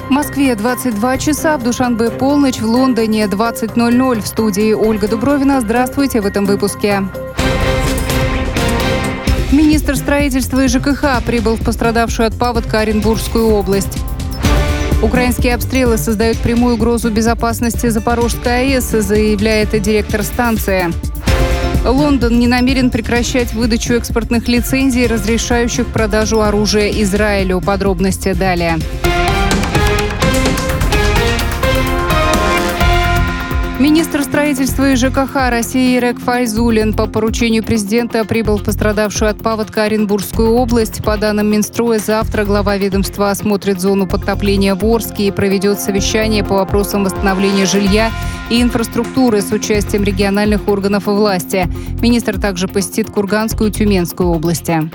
В Москве 22 часа, в Душанбе полночь, в Лондоне 20:00. В студии Ольга Дубровина. Здравствуйте в этом выпуске. Министр строительства и ЖКХ прибыл в пострадавшую от паводка Оренбургскую область. Украинские обстрелы создают прямую угрозу безопасности Запорожской АЭС, заявляет директор станции. Лондон не намерен прекращать выдачу экспортных лицензий, разрешающих продажу оружия Израилю. Подробности далее. Министр строительства и ЖКХ России Ирек Файзуллин по поручению президента прибыл в пострадавшую от паводка Оренбургскую область. По данным Минстроя, завтра глава ведомства осмотрит зону подтопления в Орске и проведет совещание по вопросам восстановления жилья и инфраструктуры с участием региональных органов и власти. Министр также посетит Курганскую и Тюменскую области.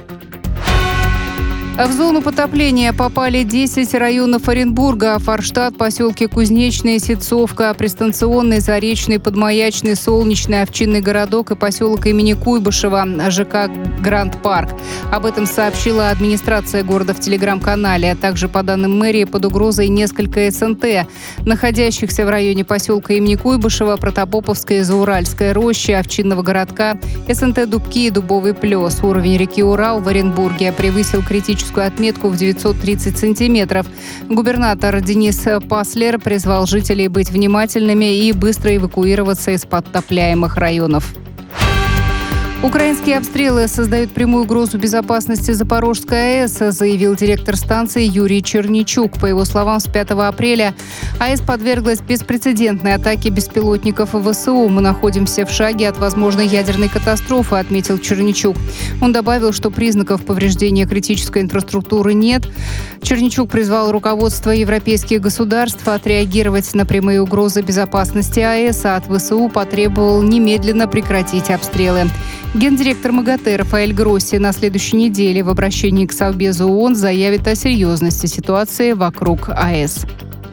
В зону потопления попали 10 районов Оренбурга: Форштадт, поселки Кузнечные, Ситцовка, Пристанционный, Заречный, Подмаячный, Солнечный, Овчинный городок и поселок имени Куйбышева, ЖК Гранд Парк. Об этом сообщила администрация города в телеграм-канале. А также, по данным мэрии, под угрозой несколько СНТ, находящихся в районе поселка имени Куйбышева, Протопоповская, Зауральская роща, Овчинного городка, СНТ Дубки и Дубовый Плес. Уровень реки Урал в Оренбурге превысил критическую отметку в 930 сантиметров. Губернатор Денис Паслер призвал жителей быть внимательными и быстро эвакуироваться из подтопляемых районов. Украинские обстрелы создают прямую угрозу безопасности Запорожской АЭС, заявил директор станции Юрий Черничук. По его словам, с 5 апреля АЭС подверглась беспрецедентной атаке беспилотников ВСУ. «Мы находимся в шаге от возможной ядерной катастрофы», отметил Черничук. Он добавил, что признаков повреждения критической инфраструктуры нет. Черничук призвал руководство европейских государств отреагировать на прямые угрозы безопасности АЭС, а от ВСУ потребовал немедленно прекратить обстрелы. Гендиректор МАГАТЭ Рафаэль Гросси на следующей неделе в обращении к Совбезу ООН заявит о серьезности ситуации вокруг АЭС.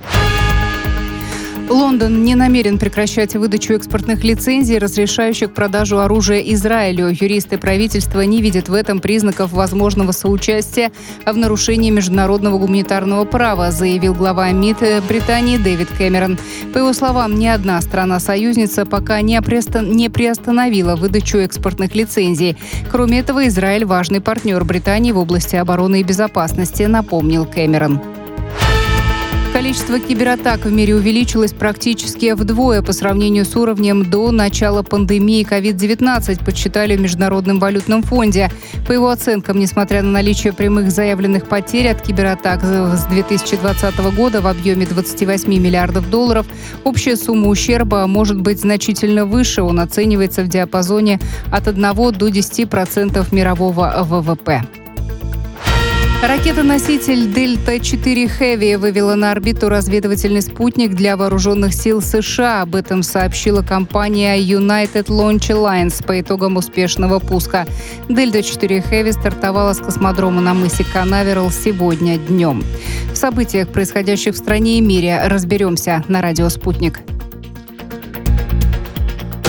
Лондон не намерен прекращать выдачу экспортных лицензий, разрешающих продажу оружия Израилю. Юристы правительства не видят в этом признаков возможного соучастия в нарушении международного гуманитарного права, заявил глава МИД Британии Дэвид Кэмерон. По его словам, ни одна страна-союзница пока не приостановила выдачу экспортных лицензий. Кроме этого, Израиль – важный партнер Британии в области обороны и безопасности, напомнил Кэмерон. Количество кибератак в мире увеличилось практически вдвое по сравнению с уровнем до начала пандемии COVID-19, подсчитали в Международном валютном фонде. По его оценкам, несмотря на наличие прямых заявленных потерь от кибератак с 2020 года в объеме $28 миллиардов, общая сумма ущерба может быть значительно выше. Он оценивается в диапазоне от 1 до 10% мирового ВВП. Ракета-носитель Дельта-4 Heavy вывела на орбиту разведывательный спутник для вооруженных сил США. Об этом сообщила компания United Launch Alliance по итогам успешного пуска. Дельта-4 Heavy стартовала с космодрома на мысе Канаверал сегодня днем. В событиях, происходящих в стране и мире, разберемся на радио «Спутник».